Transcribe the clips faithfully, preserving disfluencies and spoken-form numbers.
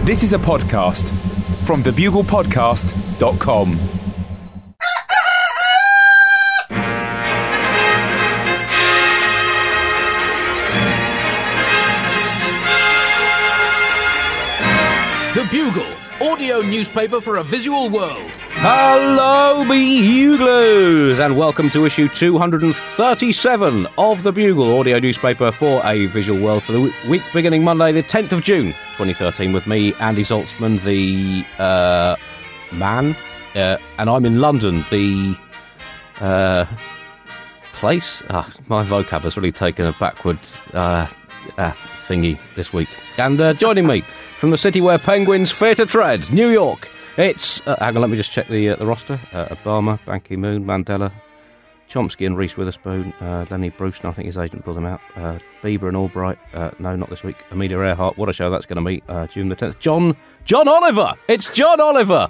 This is a podcast from the bugle podcast dot com. The Bugle, audio newspaper for a visual world. Hello, Buglers, and welcome to issue two hundred thirty-seven of The Bugle, audio newspaper for a visual world, for the week beginning Monday, the tenth of June, twenty thirteen, with me, Andy Zaltzman, the uh, man, uh, and I'm in London, the uh, place. Ah, my vocab has really taken a backward uh, uh, thingy this week. And uh, joining me from the city where penguins fear to tread, New York, it's... Uh, hang on, let me just check the uh, the roster. Uh, Obama, Ban Ki-moon, Mandela, Chomsky and Reese Witherspoon, uh, Lenny Bruce, I think his agent pulled him out, uh, Bieber and Albright, uh, no, not this week, Amelia Earhart, what a show that's going to be, uh, June the tenth. John, John Oliver! It's John Oliver!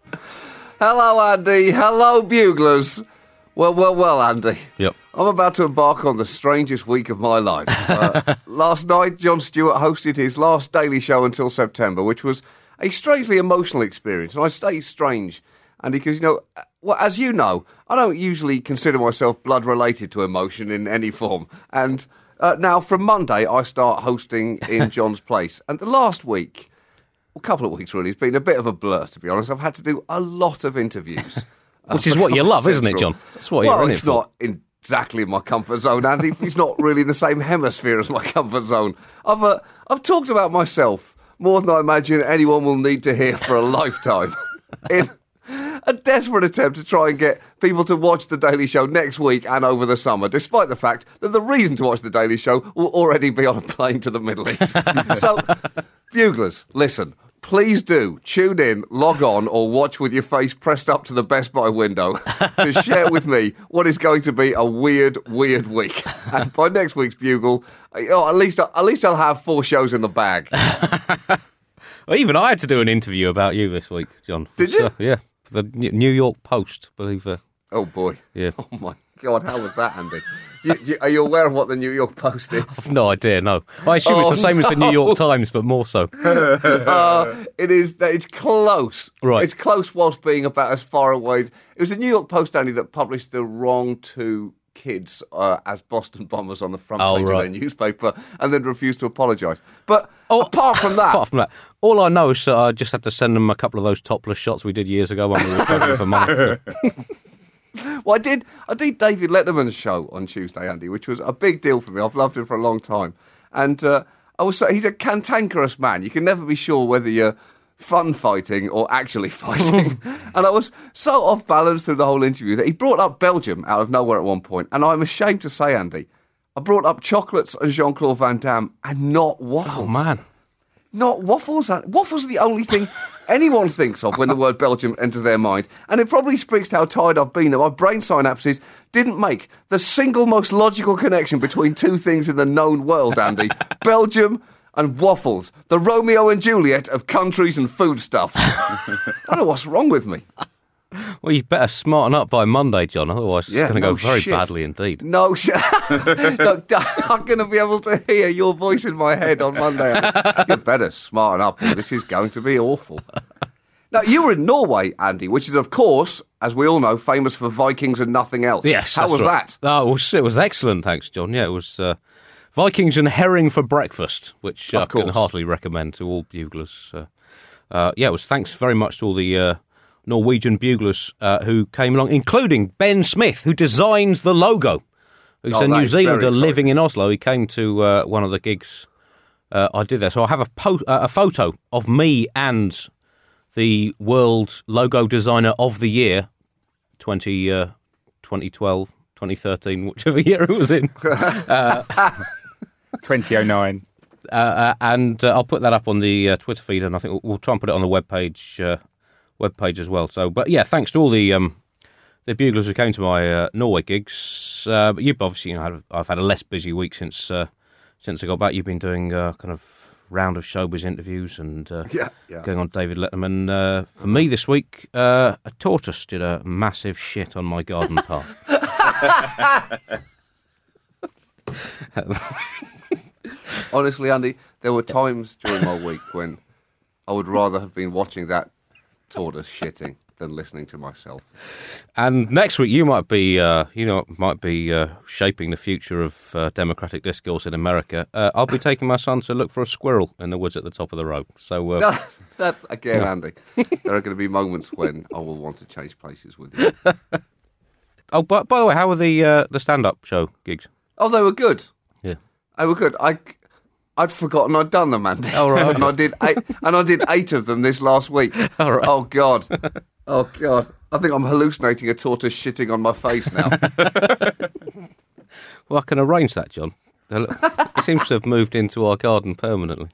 Hello, Andy. Hello, Buglers. Well, well, well, Andy. Yep. I'm about to embark on the strangest week of my life. Uh, last night, Jon Stewart hosted his last Daily Show until September, which was a strangely emotional experience. And I say strange, Andy, because, you know, well, as you know, I don't usually consider myself blood-related to emotion in any form. And uh, now, from Monday, I start hosting in Jon's place. And the last week, a couple of weeks really, it's been a bit of a blur, to be honest. I've had to do a lot of interviews. Which is what you love, isn't it, John? That's what well, you're in it's it for. not exactly in my comfort zone, Andy. It's not really in the same hemisphere as my comfort zone. I've uh, I've talked about myself more than I imagine anyone will need to hear for a lifetime. In a desperate attempt to try and get people to watch The Daily Show next week and over the summer, despite the fact that the reason to watch The Daily Show will already be on a plane to the Middle East. So, Buglers, listen. Please do tune in, log on, or watch with your face pressed up to the Best Buy window to share with me what is going to be a weird, weird week. And by next week's Bugle, oh, at least at least I'll have four shows in the bag. Well, even I had to do an interview about you this week, John. Did you? So, yeah, for the New York Post, I believe. Uh, oh boy. Yeah. Oh my God, how was that, Andy? You, you, are you aware of what the New York Post is? I've no idea, no. I assume Oh, it's the same no. as the New York Times, but more so. Uh, it is. It's close. Right. It's close whilst being about as far away. It was the New York Post, Andy, that published the wrong two kids uh, as Boston Bombers on the front Oh, page right. of their newspaper, and then refused to apologise. But Oh, apart from that, Apart from that, all I know is that I just had to send them a couple of those topless shots we did years ago when we were struggling for money. well, I did. I did David Letterman's show on Tuesday, Andy, which was a big deal for me. I've loved him for a long time, and uh, I was. So, he's a cantankerous man. You can never be sure whether you're fun fighting or actually fighting. And I was so off balance through the whole interview that he brought up Belgium out of nowhere at one point, and I'm ashamed to say, Andy, I brought up chocolates and Jean-Claude Van Damme, and not waffles. Oh, man. Not waffles. Waffles are the only thing anyone thinks of when the word Belgium enters their mind. And it probably speaks to how tired I've been that my brain synapses didn't make the single most logical connection between two things in the known world, Andy. Belgium and waffles. The Romeo and Juliet of countries and foodstuffs. I don't know what's wrong with me. Well, you better smarten up by Monday, John, otherwise Yeah, it's going to no go very shit. badly indeed. No, sh- Look, I'm going to be able to hear your voice in my head on Monday. You better smarten up, or this is going to be awful. Now, you were in Norway, Andy, which is, of course, as we all know, famous for Vikings and nothing else. Yes, How that's was right. that? Oh, it was, it was excellent, thanks, John. Yeah, it was uh, Vikings and herring for breakfast, which uh, I Of can course. heartily recommend to all buglers. Uh, uh, yeah, it was thanks very much to all the uh, Norwegian buglers uh, who came along, including Ben Smith, who designed the logo. Who's Oh, a that New is very Zealander exciting. living in Oslo. He came to uh, one of the gigs uh, I did there. So I have a, po- uh, a photo of me and the world logo designer of the year, twenty, uh, twenty twelve, twenty thirteen, whichever year it was in. twenty oh nine. Uh, uh, and uh, I'll put that up on the uh, Twitter feed, and I think we'll, we'll try and put it on the webpage, uh, webpage as well. So, but yeah, thanks to all the um, the buglers who came to my uh, Norway gigs. Uh, but you've obviously, you know, had, I've had a less busy week since uh, since I got back. You've been doing uh, kind of round of showbiz interviews and uh, Yeah, yeah. going on David Letterman. Uh, for me this week, uh, a tortoise did a massive shit on my garden path. Honestly, Andy, there were times during my week when I would rather have been watching that tortoise shitting than listening to myself. And next week you might be, uh, you know, might be uh, shaping the future of uh, democratic discourse in America. Uh, I'll be taking my son to look for a squirrel in the woods at the top of the road. So uh, that's again, yeah. Andy. There are going to be moments when I will want to change places with you. Oh, but by the way, how were the uh, the stand-up show gigs? Oh, they were good. Yeah, they were good. I. I'd forgotten I'd done them, Andy. Oh, right. and I did eight, and I did eight of them this last week. Oh, right. Oh God, oh God! I think I'm hallucinating a tortoise shitting on my face now. Well, I can arrange that, John. It seems to have moved into our garden permanently.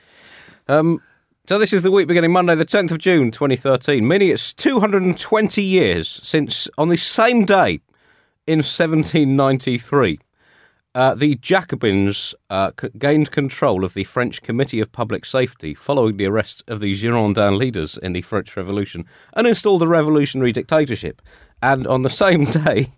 Um, so this is the week beginning Monday, the tenth of June, twenty thirteen. Meaning it's two hundred twenty years since, on the same day in seventeen ninety-three. Uh, the Jacobins uh, c- gained control of the French Committee of Public Safety following the arrest of the Girondin leaders in the French Revolution and installed a revolutionary dictatorship. And on the same day,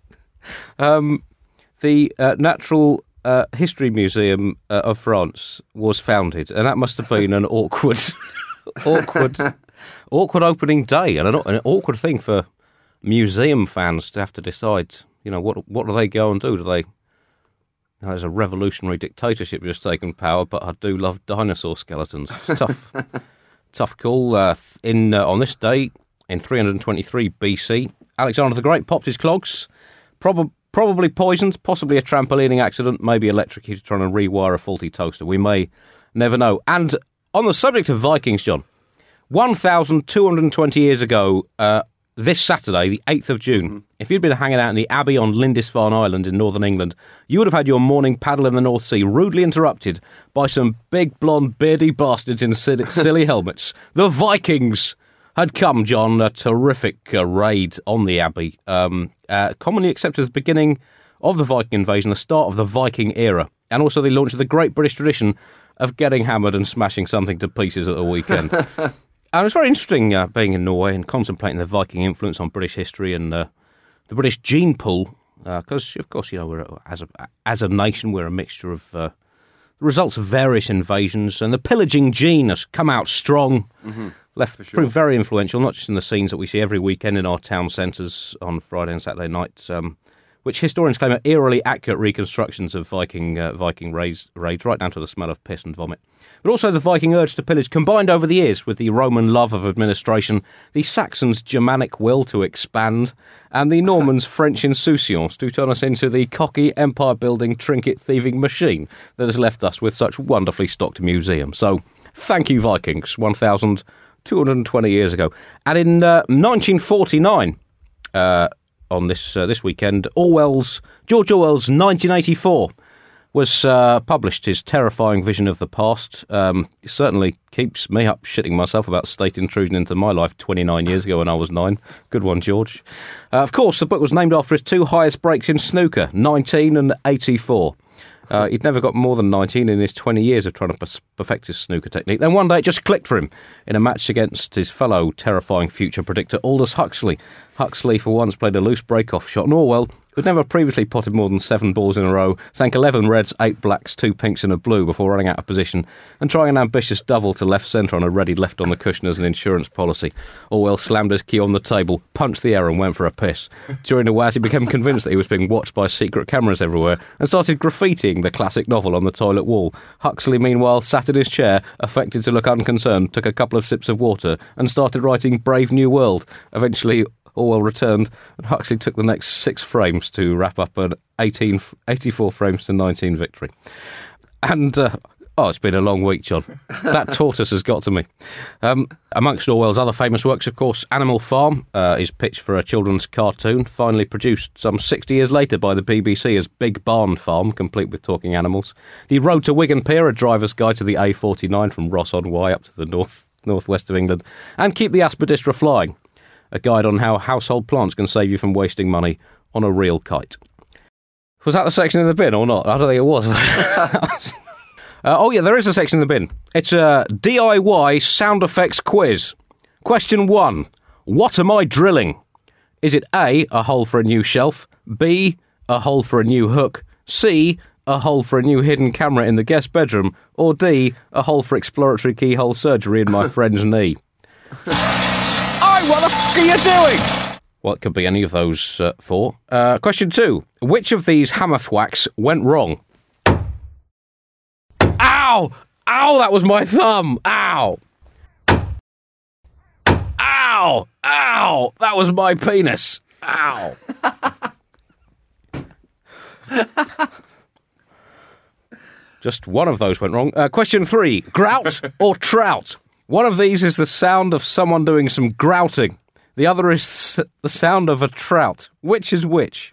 um, the uh, Natural uh, History Museum uh, of France was founded, and that must have been an awkward, awkward, awkward opening day, and an, an awkward thing for museum fans to have to decide. You know, what what do they go and do? Do they? There's a revolutionary dictatorship just taken power, but I do love dinosaur skeletons. Tough, tough call. Uh, in uh, on this day in three hundred twenty-three B C, Alexander the Great popped his clogs, prob- probably poisoned, possibly a trampolining accident, maybe electrocuted trying to rewire a faulty toaster. We may never know. And on the subject of Vikings, John, one thousand two hundred twenty years ago, uh, this Saturday, the eighth of June, mm-hmm. if you'd been hanging out in the Abbey on Lindisfarne Island in northern England, you would have had your morning paddle in the North Sea rudely interrupted by some big, blonde, beardy bastards in silly, silly helmets. The Vikings had come, John, a terrific uh, raid on the Abbey, um, uh, commonly accepted as the beginning of the Viking invasion, the start of the Viking era, and also the launch of the great British tradition of getting hammered and smashing something to pieces at the weekend. And it's very interesting uh, being in Norway and contemplating the Viking influence on British history and uh, the British gene pool, because, uh, of course, you know, we're as a as a nation, we're a mixture of uh, the results of various invasions, and the pillaging gene has come out strong, mm-hmm. left sure. proved very influential, not just in the scenes that we see every weekend in our town centres on Friday and Saturday nights, um, which historians claim are eerily accurate reconstructions of Viking uh, Viking raids, raids, right down to the smell of piss and vomit. But also the Viking urge to pillage combined over the years with the Roman love of administration, the Saxons' Germanic will to expand, and the Normans' French insouciance to turn us into the cocky, empire-building, trinket-thieving machine that has left us with such wonderfully stocked museums. So, thank you, Vikings, one thousand two hundred twenty years ago. And in uh, nineteen forty-nine, uh, on this uh, this weekend, Orwell's George Orwell's nineteen eighty-four was uh, published. His terrifying vision of the past um, certainly keeps me up shitting myself about state intrusion into my life twenty-nine years ago when I was nine. Good one, George. Uh, of course, the book was named after his two highest breaks in snooker, nineteen and eighty-four. Uh, he'd never got more than nineteen in his twenty years of trying to perfect his snooker technique. Then one day it just clicked for him in a match against his fellow terrifying future predictor, Aldous Huxley. Huxley, for once, played a loose break-off shot, and Orwell, who'd never previously potted more than seven balls in a row, sank eleven reds, eight blacks, two pinks and a blue before running out of position and trying an ambitious double to left centre on a ready left on the cushion as an insurance policy. Orwell slammed his key on the table, punched the air and went for a piss. During the whiz, he became convinced that he was being watched by secret cameras everywhere and started graffitiing the classic novel on the toilet wall. Huxley, meanwhile, sat in his chair, affected to look unconcerned, took a couple of sips of water and started writing Brave New World. Eventually, Orwell returned, and Huxley took the next six frames to wrap up an eighteen, eighty-four frames to nineteen victory. And, uh, oh, it's been a long week, John. That tortoise has got to me. Um, amongst Orwell's other famous works, of course, Animal Farm uh, is pitched for a children's cartoon, finally produced some sixty years later by the B B C as Big Barn Farm, complete with talking animals. The Road to Wigan Pier, a driver's guide to the A forty-nine from Ross-on-Wye up to the north northwest of England. And Keep the Aspidistra Flying, a guide on how household plants can save you from wasting money on a real kite. Was that the section in the bin or not? I don't think it was. uh, oh, yeah, there is a section in the bin. It's a D I Y sound effects quiz. Question one. What am I drilling? Is it A, a hole for a new shelf, B, a hole for a new hook, C, a hole for a new hidden camera in the guest bedroom, or D, a hole for exploratory keyhole surgery in my friend's knee? Oh, what the f*** are you doing? Well, it could be any of those uh, four. Uh, question two. Which of these hammer thwacks went wrong? Ow! Ow, that was my thumb! Ow! Ow! Ow! That was my penis! Ow! Just one of those went wrong. Uh, question three. Grout or trout? One of these is the sound of someone doing some grouting. The other is s- the sound of a trout. Which is which?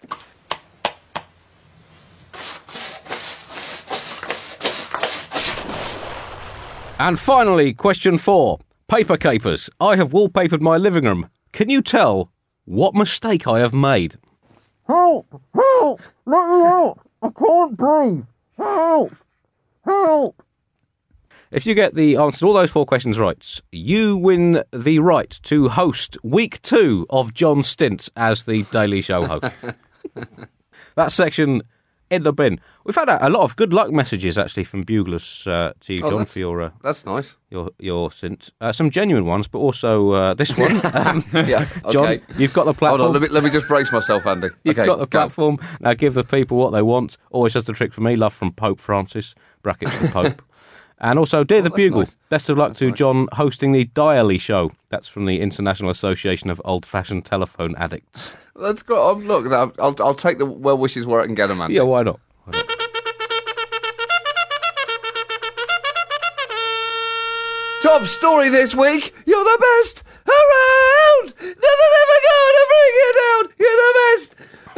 And finally, question four. Paper capers. I have wallpapered my living room. Can you tell what mistake I have made? Help! Help! Let me out! I can't breathe! Help! Help! If you get the answers to all those four questions right, you win the right to host week two of John's stint as the Daily Show host. That section in the bin. We've had a, a lot of good luck messages, actually, from buglers uh, to you, Oh, John, that's- for your uh, That's nice. your your stint. Uh, some genuine ones, but also uh, this one. Um, Yeah, John, okay. you've got the platform. Hold on, let me, let me just brace myself, Andy. You've okay, got the go. platform. Now give the people what they want. Always just a trick for me. Love from Pope Francis. Brackets from Pope. And also, Dear the that's Bugle, nice. best of luck to nice. John hosting the Dialy Show. That's from the International Association of Old-Fashioned Telephone Addicts. That's great. Oh, look, I'll, I'll, I'll take the well wishes where I can get them, Andy. Yeah, why not? Why not? Top story this week. You're the best around. Nothing ever gonna bring you down. You're the best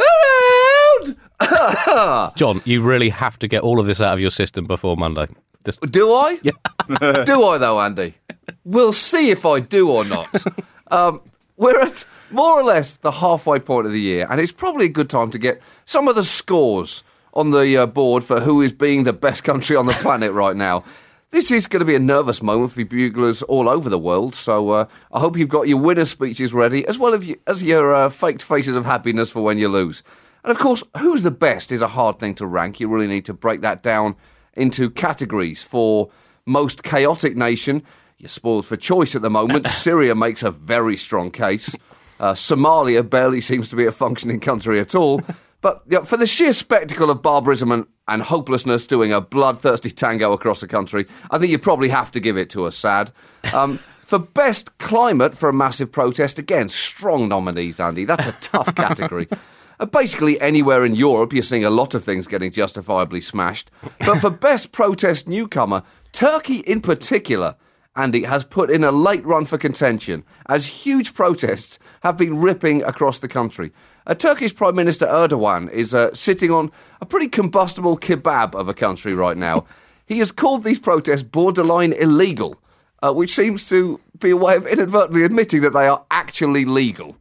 around. John, you really have to get all of this out of your system before Monday. Just Do I? Yeah. Do I, though, Andy? We'll see if I do or not. Um, we're at more or less the halfway point of the year, and it's probably a good time to get some of the scores on the uh, board for who is being the best country on the planet right now. This is going to be a nervous moment for buglers all over the world, so uh, I hope you've got your winner speeches ready, as well as, you, as your uh, faked faces of happiness for when you lose. And of course, who's the best is a hard thing to rank. You really need to break that down into categories. For most chaotic nation, you're spoiled for choice at the moment. Syria makes a very strong case. Uh, Somalia barely seems to be a functioning country at all. But you know, for the sheer spectacle of barbarism and, and hopelessness doing a bloodthirsty tango across the country, I think you probably have to give it to Assad. Um, for best climate for a massive protest, again, strong nominees, Andy. That's a tough category. Uh, basically, anywhere in Europe, you're seeing a lot of things getting justifiably smashed. But for best protest newcomer, Turkey in particular, Andy, has put in a late run for contention, as huge protests have been ripping across the country. Uh, Turkey's Prime Minister Erdogan is uh, sitting on a pretty combustible kebab of a country right now. He has called these protests borderline illegal, uh, which seems to be a way of inadvertently admitting that they are actually legal.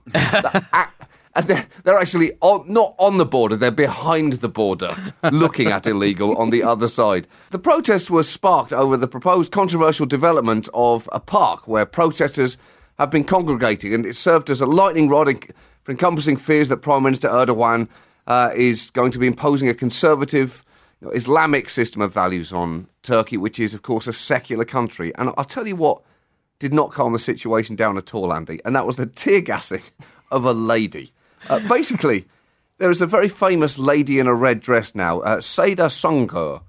And they're, they're actually on, not on the border, they're behind the border, looking at illegal on the other side. The protests were sparked over the proposed controversial development of a park where protesters have been congregating, and it served as a lightning rod in, for encompassing fears that Prime Minister Erdogan uh, is going to be imposing a conservative, you know, Islamic system of values on Turkey, which is, of course, a secular country. And I'll tell you what did not calm the situation down at all, Andy, and that was the tear gassing of a lady. Uh, basically, there is a very famous lady in a red dress now, uh, Seda Songkur.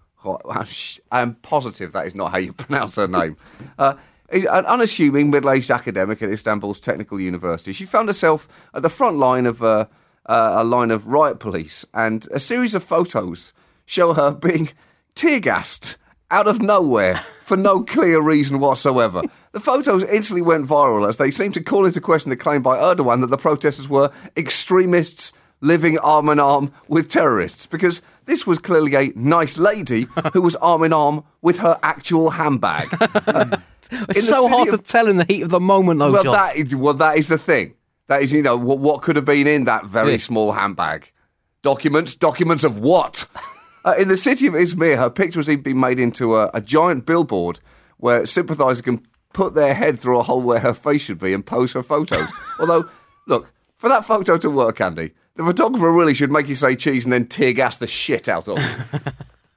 I'm positive that is not how you pronounce her name. Uh, is an unassuming middle-aged academic at Istanbul's Technical University. She found herself at the front line of uh, uh, a line of riot police, and a series of photos show her being tear-gassed out of nowhere for no clear reason whatsoever. The photos instantly went viral as they seemed to call into question the claim by Erdogan that the protesters were extremists living arm in arm with terrorists, because this was clearly a nice lady who was arm in arm with her actual handbag. Uh, It's so hard of, to tell in the heat of the moment, though, well, John. That is, well, that is the thing. That is, you know, what, what could have been in that very Yeah. small handbag. Documents? Documents of what? Uh, in the city of Izmir, her picture has even been made into a, a giant billboard where sympathisers can put their head through a hole where her face should be and pose for photos. Although, look, for that photo to work, Andy, the photographer really should make you say cheese and then tear gas the shit out of you.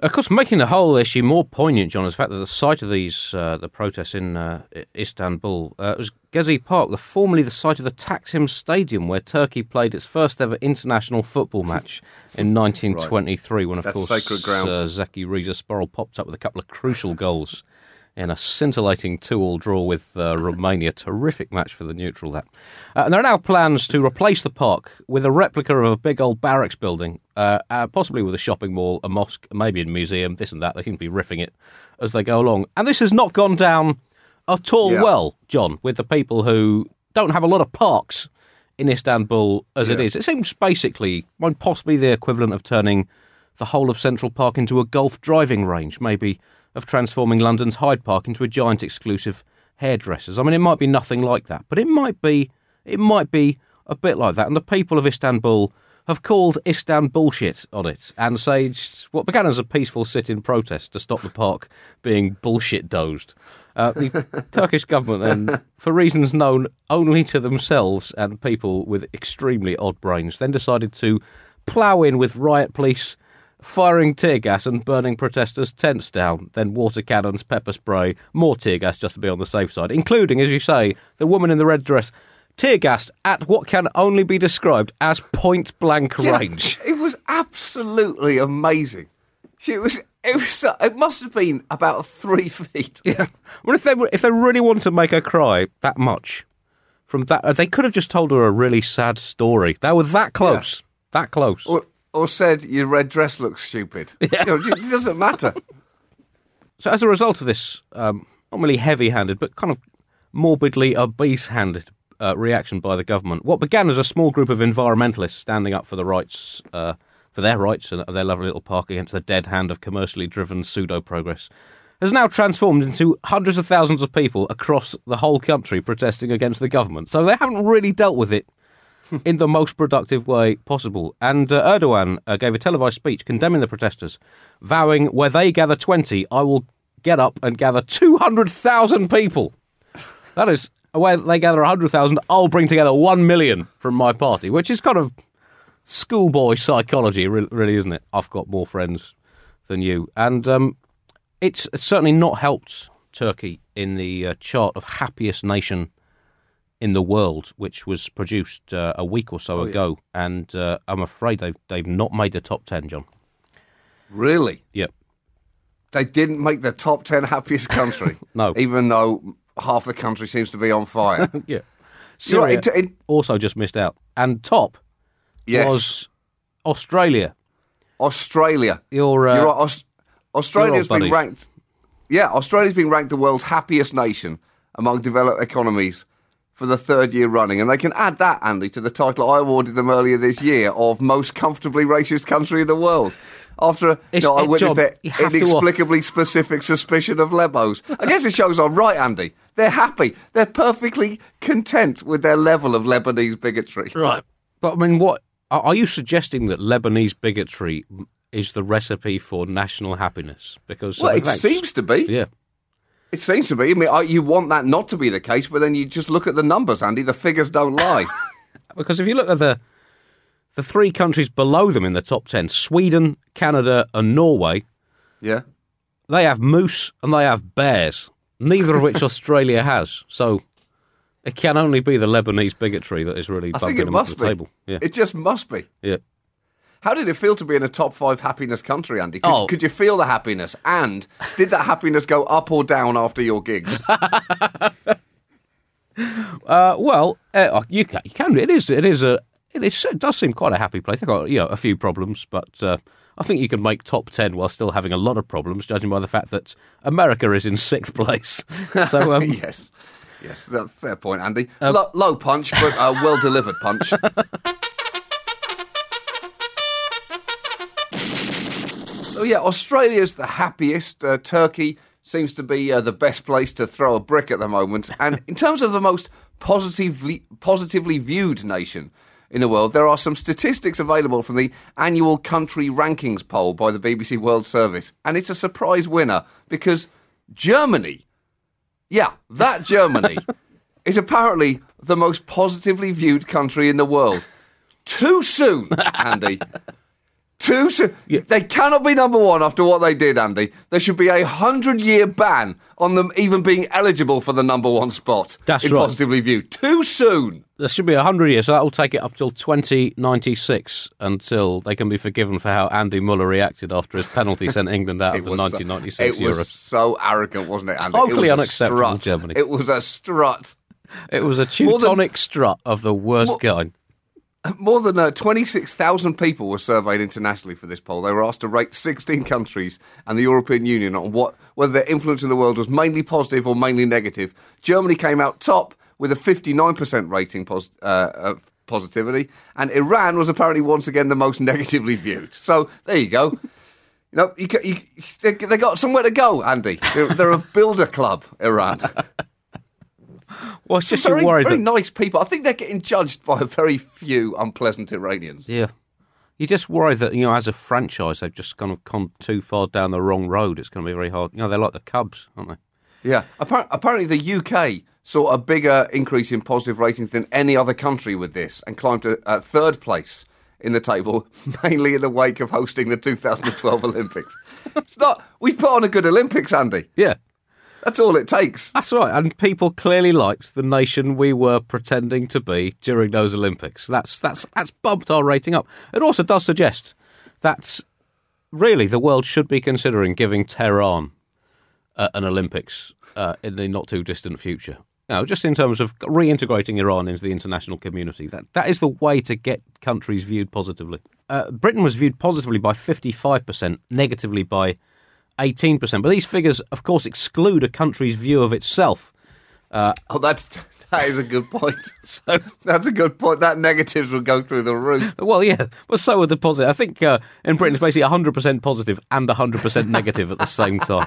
Of course, making the whole issue more poignant, John, is the fact that the site of these uh, the protests in uh, Istanbul uh, was Gezi Park, the formerly the site of the Taksim Stadium, where Turkey played its first ever international football match in nineteen twenty-three, when, of That's course, sacred ground. Uh, Zeki Rizasporal popped up with a couple of crucial goals in a scintillating two-all draw with uh, Romania. Terrific match for the neutral, that. Uh, and there are now plans to replace the park with a replica of a big old barracks building, uh, uh, possibly with a shopping mall, a mosque, maybe a museum, this and that. They seem to be riffing it as they go along. And this has not gone down at all Yeah. well, John, with the people who don't have a lot of parks in Istanbul as it Yeah. is. It seems basically well, possibly the equivalent of turning the whole of Central Park into a golf driving range, maybe of transforming London's Hyde Park into a giant exclusive hairdressers. I mean, it might be nothing like that, but it might be it might be a bit like that. And the people of Istanbul have called Istanbul shit on it and saged what began as a peaceful sit-in protest to stop the park being bullshit dozed. Uh, the Turkish government, and for reasons known only to themselves and people with extremely odd brains, then decided to plough in with riot police, firing tear gas and burning protesters' tents down, then water cannons, pepper spray, more tear gas just to be on the safe side, including, as you say, the woman in the red dress, tear gassed at what can only be described as point-blank Yeah, range. It was absolutely amazing. She was. It was. It must have been about three feet. Yeah. Well, if they were, if they really wanted to make her cry that much, from that, they could have just told her a really sad story. They were that close, that close. Or, or said your red dress looks stupid. Yeah. You know, it doesn't matter. So as a result of this, um, not really heavy-handed, but kind of morbidly obese-handed uh, reaction by the government, what began as a small group of environmentalists standing up for the rights, uh, for their rights and their lovely little park against the dead hand of commercially driven pseudo-progress, has now transformed into hundreds of thousands of people across the whole country protesting against the government. So they haven't really dealt with it in the most productive way possible. And uh, Erdogan uh, gave a televised speech condemning the protesters, vowing, where they gather twenty, I will get up and gather two hundred thousand people. That is, where they gather one hundred thousand, I'll bring together one million from my party, which is kind of schoolboy psychology, really, isn't it? I've got more friends than you. And um, it's, it's certainly not helped Turkey in the uh, chart of happiest nation in the world, which was produced uh, a week or so Oh, yeah. ago, and uh, I'm afraid they've they've not made the top ten, John. Really? Yep. They didn't make the top ten happiest country. No. Even though half the country seems to be on fire. Yeah. You know, Syria it- it- also just missed out, and top yes. was Australia. Australia. Your uh, You're right. Aus- Australia's your old been buddies. ranked. Yeah, Australia's been ranked the world's happiest nation among developed economies for the third year running, and they can add that, Andy, to the title I awarded them earlier this year of most comfortably racist country in the world. After you It's- know, I it- witnessed John, their you have to- inexplicably specific suspicion of Lebos. I guess it shows I'm right, Andy. They're happy. They're perfectly content with their level of Lebanese bigotry. right, but I mean, what are are you suggesting that Lebanese bigotry is the recipe for national happiness? Because Well, uh, it thanks. seems to be. yeah. It seems to be. I mean, I- you want that not to be the case, but then you just look at the numbers, Andy. The figures don't lie. Because if you look at the the three countries below them in the top ten, Sweden, Canada, and Norway, Yeah. they have moose and they have bears, neither of which Australia has. So it can only be the Lebanese bigotry that is really I bumping think it them up must the be. table. Yeah, It just must be. yeah. How did it feel to be in a top five happiness country, Andy? Could, Oh. could you feel the happiness? And did that happiness go up or down after your gigs? Uh, well, uh, you can, you can. It is. It is a. It is. It does seem quite a happy place. They've got, you know, a few problems, but uh, I think you can make top ten while still having a lot of problems, judging by the fact that America is in sixth place. So um, yes. Yes, that's a fair point, Andy. Lo- low punch, but a well-delivered punch. So, yeah, Australia's the happiest. Uh, Turkey seems to be uh, the best place to throw a brick at the moment. And in terms of the most positively positively viewed nation in the world, there are some statistics available from the annual country rankings poll by the B B C World Service. And it's a surprise winner because Germany, yeah, that Germany, is apparently the most positively viewed country in the world. Too soon, Andy. Too soon. They cannot be number one after what they did, Andy. There should be a hundred-year ban on them even being eligible for the number one spot. That's in right. Positively Viewed. Too soon. There should be a hundred years, so that will take it up till twenty ninety-six until they can be forgiven for how Andy Muller reacted after his penalty sent England out of the nineteen ninety-six so, It Euros. was so arrogant, wasn't it, Andy? Totally it was unacceptable, a strut. Germany. It was a strut. It was a More than- Teutonic strut of the worst More- kind. More than uh, twenty-six thousand people were surveyed internationally for this poll. They were asked to rate sixteen countries and the European Union on what whether their influence in the world was mainly positive or mainly negative. Germany came out top with a fifty-nine percent rating pos- uh, of positivity, and Iran was apparently once again the most negatively viewed. So there you go. You know, you, you, they, they got somewhere to go, Andy. They're, they're a builder club, Iran. Well, it's just very, you're worried very that... nice people. I think they're getting judged by a very few unpleasant Iranians. Yeah. You're just worried that, you know, as a franchise, they've just kind of gone too far down the wrong road. It's going to be very hard. You know, they're like the Cubs, aren't they? Yeah. Appar- apparently the U K saw a bigger increase in positive ratings than any other country with this and climbed to uh, third place in the table, mainly in the wake of hosting the two thousand twelve Olympics. It's not... We put on a good Olympics, Andy. Yeah. That's all it takes. That's right, and people clearly liked the nation we were pretending to be during those Olympics. That's that's that's bumped our rating up. It also does suggest that really the world should be considering giving Tehran uh, an Olympics uh, in the not too distant future. Now, just in terms of reintegrating Iran into the international community, that that is the way to get countries viewed positively. Uh, Britain was viewed positively by fifty-five percent, negatively by eighteen percent. But these figures, of course, exclude a country's view of itself. Uh, oh, that's, that is a good point. So that's a good point. That negatives would go through the roof. Well, yeah, but so would the positive. I think uh, in Britain it's basically one hundred percent positive and one hundred percent negative at the same time.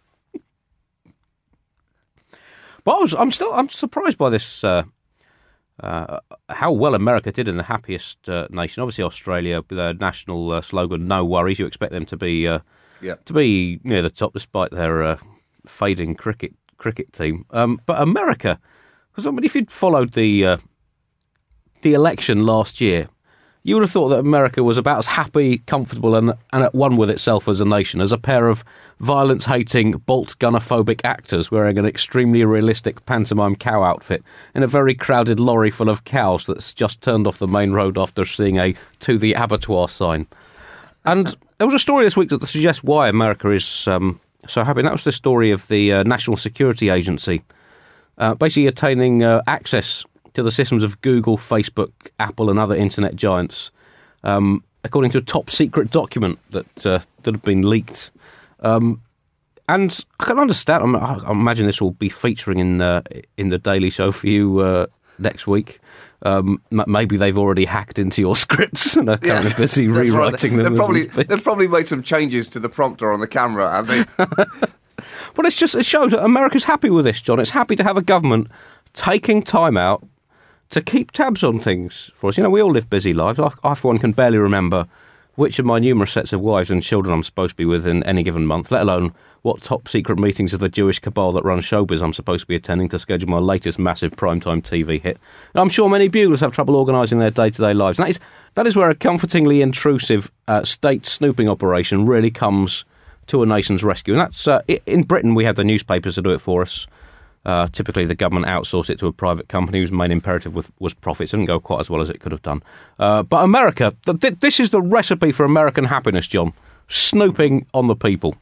But I was, I'm still I'm surprised by this, uh, uh, how well America did in the happiest uh, nation. Obviously, Australia, with their national uh, slogan, no worries. You expect them to be... Uh, Yeah. to be near the top despite their uh, fading cricket cricket team. Um, but America, because I mean, if you'd followed the uh, the election last year, you would have thought that America was about as happy, comfortable, and, and at one with itself as a nation as a pair of violence-hating, bolt-gunner-phobic actors wearing an extremely realistic pantomime cow outfit in a very crowded lorry full of cows that's just turned off the main road after seeing a "To the Abattoir" sign. And there was a story this week that suggests why America is um, so happy. And that was the story of the uh, National Security Agency uh, basically attaining uh, access to the systems of Google, Facebook, Apple and other internet giants, um, according to a top-secret document that, uh, that had been leaked. Um, and I can understand, I, I imagine this will be featuring in, uh, in the Daily Show for you uh, next week. Um, maybe they've already hacked into your scripts and are kind of busy rewriting right. them. They've probably, they've probably made some changes to the prompter on the camera, have they? But it's just, it shows that America's happy with this, John. It's happy to have a government taking time out to keep tabs on things for us. You know, we all live busy lives. I, I for one, can barely remember which of my numerous sets of wives and children I'm supposed to be with in any given month, let alone what top-secret meetings of the Jewish cabal that run showbiz I'm supposed to be attending to schedule my latest massive primetime T V hit. And I'm sure many buglers have trouble organising their day-to-day lives. And that is, that is where a comfortingly intrusive uh, state snooping operation really comes to a nation's rescue. And that's uh, in Britain, we had the newspapers to do it for us. Uh, typically, the government outsourced it to a private company whose main imperative was, was profits. It didn't go quite as well as it could have done. Uh, but America, th- this is the recipe for American happiness, John. Snooping on the people.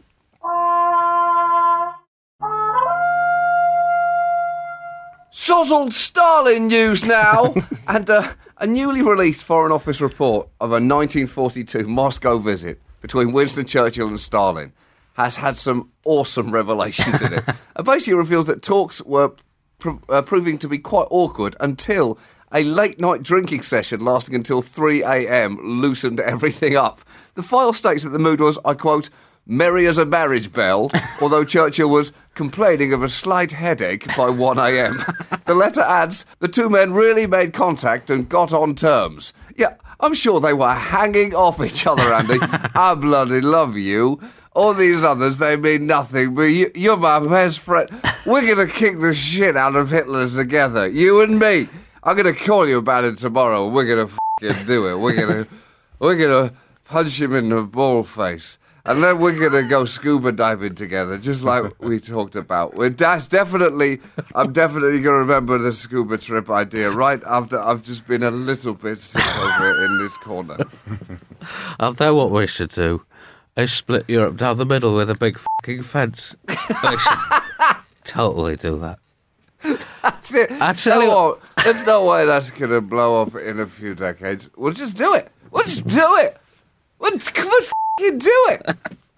Sozzled Stalin news now! and uh, a newly released Foreign Office report of a nineteen forty-two Moscow visit between Winston Churchill and Stalin has had some awesome revelations in it. It basically reveals that talks were pr- uh, proving to be quite awkward until a late-night drinking session lasting until three a.m. loosened everything up. The file states that the mood was, I quote, merry as a marriage bell, although Churchill was complaining of a slight headache by one a.m. The letter adds, the two men really made contact and got on terms. Yeah, I'm sure they were hanging off each other, Andy. I bloody love you. All these others, they mean nothing, but you, you're my best friend. We're going to kick the shit out of Hitler together, you and me. I'm going to call you about it tomorrow. We're going to f***ing do it. We're going to we're gonna punch him in the ball face. And then we're going to go scuba diving together, just like we talked about. We're, that's definitely, I'm definitely going to remember the scuba trip idea right after I've just been a little bit sick over it in this corner. I'll tell you what we should do is split Europe down the middle with a big fucking fence. We should totally do that. That's it. I tell no, you what- there's no way that's going to blow up in a few decades. We'll just do it. We'll just do it. We'll, come on, f***ing do it.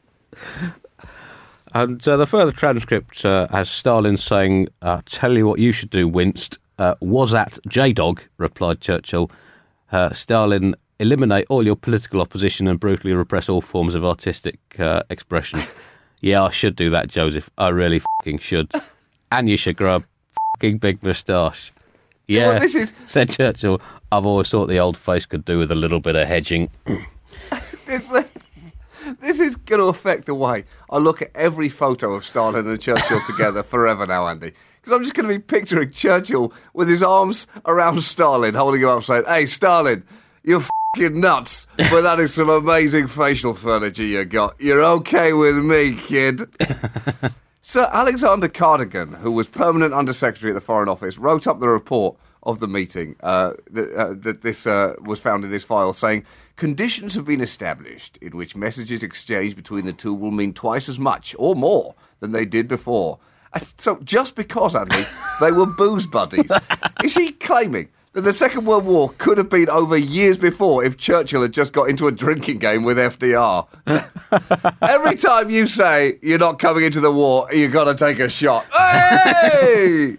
And uh, the further transcript uh, has Stalin saying, uh, tell you what you should do, Winst. Uh, was at J-Dog, replied Churchill. Uh, Stalin, eliminate all your political opposition and brutally repress all forms of artistic uh, expression. Yeah, I should do that, Joseph. I really f***ing should. And you should grow a f***ing big moustache. Yeah, Well, this is- said Churchill. I've always thought the old face could do with a little bit of hedging. This, this is going to affect the way I look at every photo of Stalin and Churchill together forever now, Andy. Because I'm just going to be picturing Churchill with his arms around Stalin, holding him up saying, hey, Stalin, you're f***ing nuts, but that is some amazing facial furniture you got. You're okay with me, kid. Sir Alexander Cardigan, who was permanent Undersecretary at the Foreign Office, wrote up the report of the meeting uh, that, uh, that this uh, was found in this file, saying, conditions have been established in which messages exchanged between the two will mean twice as much or more than they did before. So just because, Andy, they were booze buddies, is he claiming that the Second World War could have been over years before if Churchill had just got into a drinking game with F D R? Every time you say you're not coming into the war, you've got to take a shot. Hey!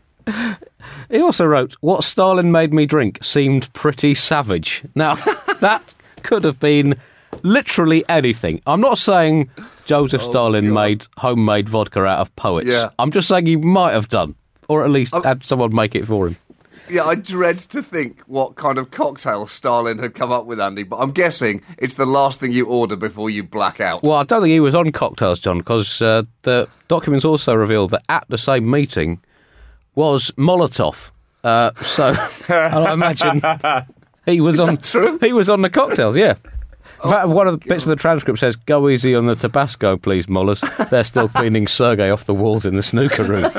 He also wrote, what Stalin made me drink seemed pretty savage. Now, that could have been literally anything. I'm not saying Joseph Oh, Stalin God. made homemade vodka out of poets. Yeah. I'm just saying he might have done, or at least had someone make it for him. Yeah, I dread to think what kind of cocktail Stalin had come up with, Andy, but I'm guessing it's the last thing you order before you black out. Well, I don't think he was on cocktails, John, because uh, the documents also revealed that at the same meeting was Molotov. Uh, so I imagine he was on. true? He was on the cocktails. Yeah. In fact, one of the bits of the transcript says, "Go easy on the Tabasco, please, Mullers. They're still cleaning Sergei off the walls in the snooker room."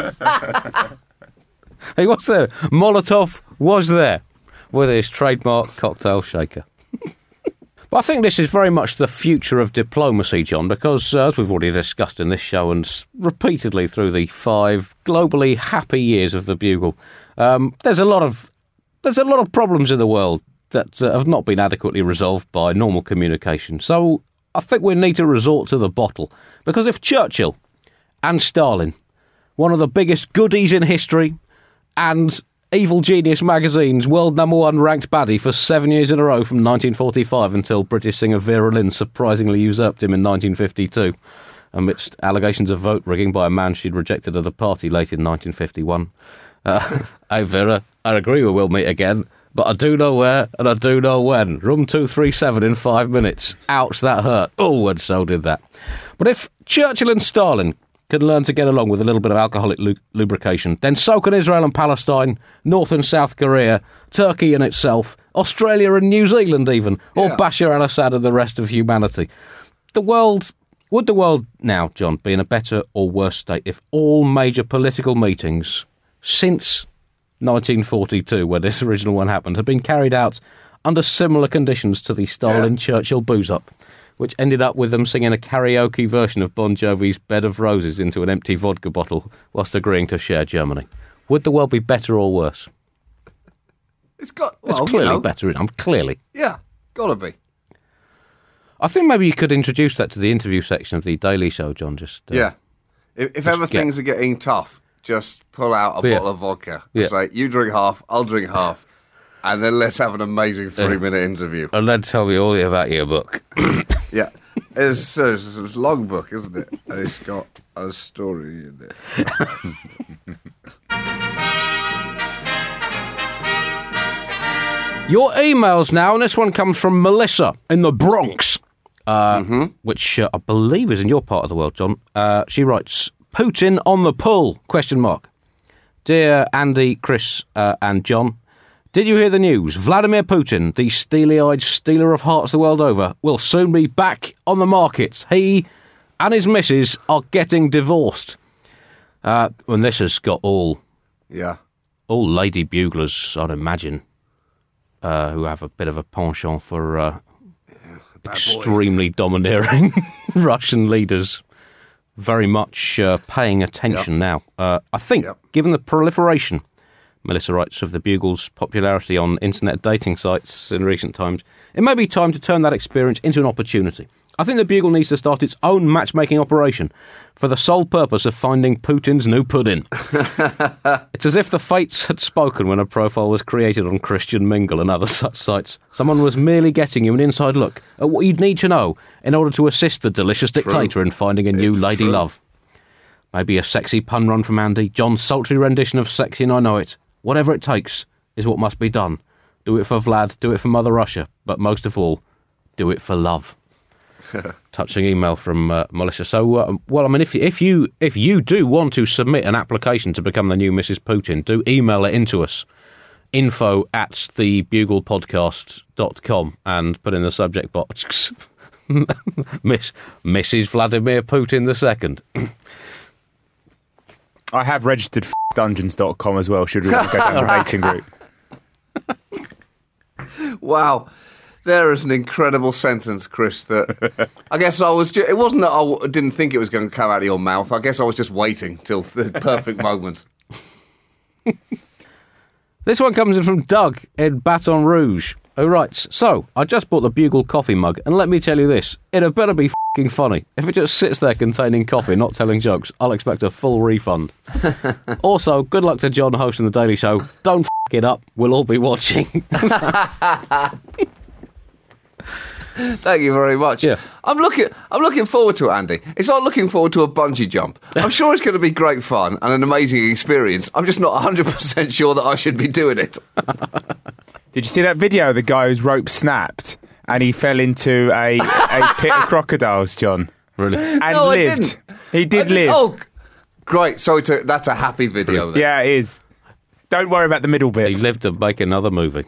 He was there. Molotov was there with his trademark cocktail shaker. But I think this is very much the future of diplomacy, John, because uh, as we've already discussed in this show and s- repeatedly through the five globally happy years of the Bugle, um, there's a lot of there's a lot of problems in the world that uh, have not been adequately resolved by normal communication. So I think we need to resort to the bottle, because if Churchill and Stalin, one of the biggest goodies in history, and Evil Genius magazine's world number one ranked baddie for seven years in a row from nineteen forty-five until British singer Vera Lynn surprisingly usurped him in nineteen fifty-two, amidst allegations of vote rigging by a man she'd rejected at a party late in nineteen fifty-one. Uh, hey Vera, I agree we will meet again, but I do know where and I do know when. Room two three seven in five minutes. Ouch, that hurt. Oh, and so did that. But if Churchill and Stalin can learn to get along with a little bit of alcoholic lu- lubrication, then so can Israel and Palestine, North and South Korea, Turkey in itself, Australia and New Zealand even, or Yeah. Bashar al-Assad and the rest of humanity. The world, would the world now, John, be in a better or worse state if all major political meetings since nineteen forty-two, when this original one happened, had been carried out under similar conditions to the Stalin-Churchill booze-up, which ended up with them singing a karaoke version of Bon Jovi's Bed of Roses into an empty vodka bottle whilst agreeing to share Germany? Would the world be better or worse? It's got, It's well, clearly you know, better. I'm clearly. Yeah, gotta be. I think maybe you could introduce that to the interview section of the Daily Show, John. Just uh, Yeah. If, if ever get- things are getting tough, just pull out a Yeah. bottle of vodka. Yeah. It's like, you drink half, I'll drink half, and then let's have an amazing three-minute interview. and then tell me all about your book. Yeah. It's, uh, it's a long book, isn't it? And it's got a story in it. Your emails now, and this one comes from Melissa in the Bronx, uh, which uh, I believe is in your part of the world, John. Uh, she writes, Putin on the pull, question mark. Dear Andy, Chris uh, and John, Did you hear the news? Vladimir Putin, the steely-eyed stealer of hearts the world over, will soon be back on the market. He and his missus are getting divorced. Uh, and this has got all, Yeah. all lady buglers, I'd imagine, uh, who have a bit of a penchant for uh, extremely domineering Russian leaders, very much uh, paying attention Yep. now. Uh, I think, Yep. given the proliferation, Melissa writes, of the Bugle's popularity on internet dating sites in recent times, it may be time to turn that experience into an opportunity. I think the Bugle needs to start its own matchmaking operation for the sole purpose of finding Putin's new pudding. It's as if the fates had spoken when a profile was created on Christian Mingle and other such sites. Someone was merely getting you an inside look at what you'd need to know in order to assist the delicious dictator in finding a new It's lady true. love. Maybe a sexy pun run from Andy, John's sultry rendition of Sexy and I Know It. Whatever it takes is what must be done. Do it for Vlad, do it for Mother Russia, but most of all, do it for love. Touching email from uh, Melissa. So, uh, well, I mean, if if you if you do want to submit an application to become the new Missus Putin, do email it into us. Info at the bugle podcast dot com and put in the subject box Miss Missus Vladimir Putin the second. I have registered f- dungeons dot com as well, should we want to go down the dating route. Wow. There is an incredible sentence, Chris, that I guess I was just, it wasn't that I w- didn't think it was going to come out of your mouth. I guess I was just waiting till the perfect moment. This one comes in from Doug in Baton Rouge, who writes, so, I just bought the Bugle coffee mug, and let me tell you this, it had better be f***ing funny. If it just sits there containing coffee, not telling jokes, I'll expect a full refund. Also, good luck to John hosting The Daily Show. Don't f*** it up, we'll all be watching. Thank you very much. Yeah. I'm looking I'm looking forward to it, Andy. It's like looking forward to a bungee jump. I'm sure it's going to be great fun and an amazing experience. I'm just not one hundred percent sure that I should be doing it. Did you see that video of the guy whose rope snapped and he fell into a, a pit of crocodiles, John? Really? And No, I lived. didn't. He I did did- live. Oh, great. So it's a, that's a happy video then. Yeah, it is. Don't worry about the middle He bit. lived to make another movie.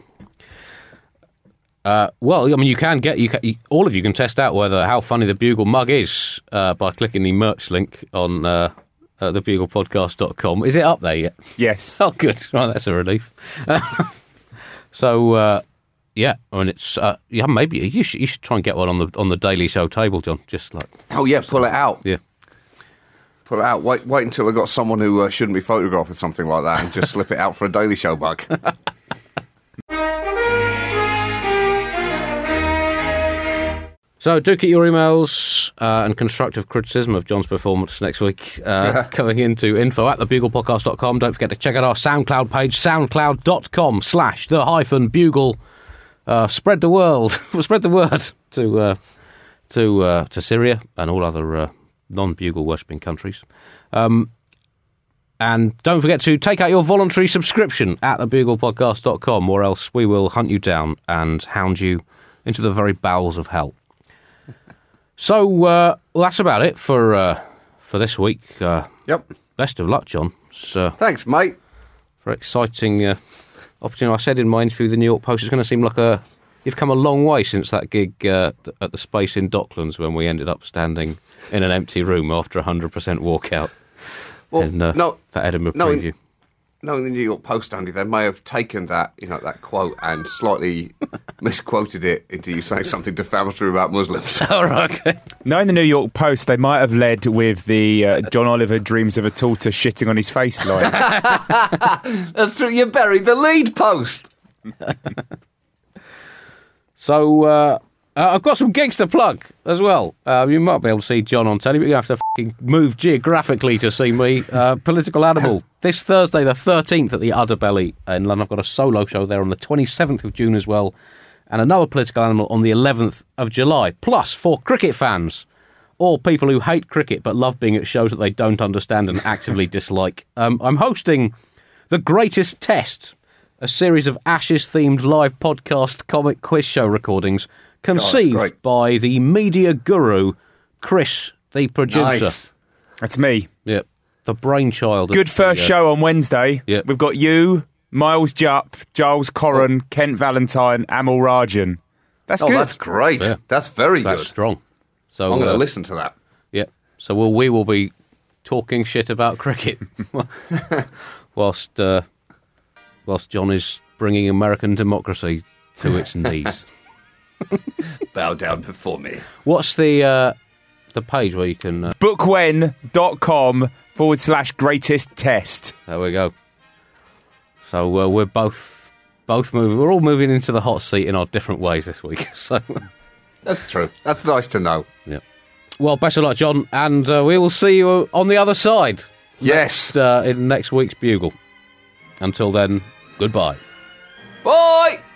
Uh, well, I mean, you can get you, can, you all of you can test out whether how funny the Bugle mug is uh, by clicking the merch link on uh, uh, the bugle podcast dot com. Is it up there yet? Yes. Oh, good. Right, that's a relief. so, uh, yeah, I mean, it's uh, yeah, maybe you should you should try and get one on the on the Daily Show table, John. Just like Oh, yeah, pull it out. yeah. Pull it out. Wait wait until I got someone who uh, shouldn't be photographed with something like that and just slip it out for a Daily Show bug. So do keep your emails uh, and constructive criticism of John's performance next week uh, coming into info at the bugle podcast dot com. Don't forget to check out our SoundCloud page, soundcloud dot com slash the hyphen bugle. Uh, spread the world, spread the word to uh, to uh, to Syria and all other uh, non-bugle worshipping countries. Um, and don't forget to take out your voluntary subscription at the bugle podcast dot com, or else we will hunt you down and hound you into the very bowels of hell. So, uh, well, that's about it for uh, for this week. Uh, Yep. best of luck, John. It's uh, Thanks, mate. very exciting uh, opportunity. I said in my interview with the New York Post, it's going to seem like a you've come a long way since that gig uh, at the Space in Docklands when we ended up standing in an empty room after a hundred percent walkout. Well, in, uh, no, for Edinburgh no, preview. knowing the New York Post, Andy, they may have taken that, you know, that quote and slightly misquoted it into you saying something defamatory about Muslims. All right, okay. Knowing the New York Post, they might have led with the uh, John Oliver dreams of a tortoise shitting on his face line. That's true. You buried the lead post. So uh, uh, I've got some gigs to plug as well. Uh, you might be able to see John on telly, but you have to fucking move geographically to see me. Uh, Political Animal this Thursday, the thirteenth, at the Udderbelly in London. I've got a solo show there on the twenty-seventh of June as well, and another Political Animal on the eleventh of July. Plus, for cricket fans or people who hate cricket but love being at shows that they don't understand and actively dislike, um, I'm hosting The Greatest Test, a series of Ashes-themed live podcast comic quiz show recordings conceived great. by the media guru, Chris, the producer. Nice. That's me. Yeah, the brainchild. of Good the, first uh, show on Wednesday. Yeah. We've got you, Miles Jupp, Giles Corran, oh. Kent Valentine, Amal Rajan. That's oh, good. that's great. Yeah. That's very that's good. strong. So I'm going to uh, listen to that. Yeah. So we'll, we will be talking shit about cricket whilst uh, whilst John is bringing American democracy to its knees. Bow down before me. What's the uh, the page where you can... Uh... bookwen.com forward slash greatest test. There we go. So uh, we're both both moving. We're all moving into the hot seat in our different ways this week. So that's true. That's nice to know. Yeah. Well, best of luck, John, and uh, we will see you on the other side. Yes. Next, uh, in next week's Bugle. Until then, goodbye. Bye.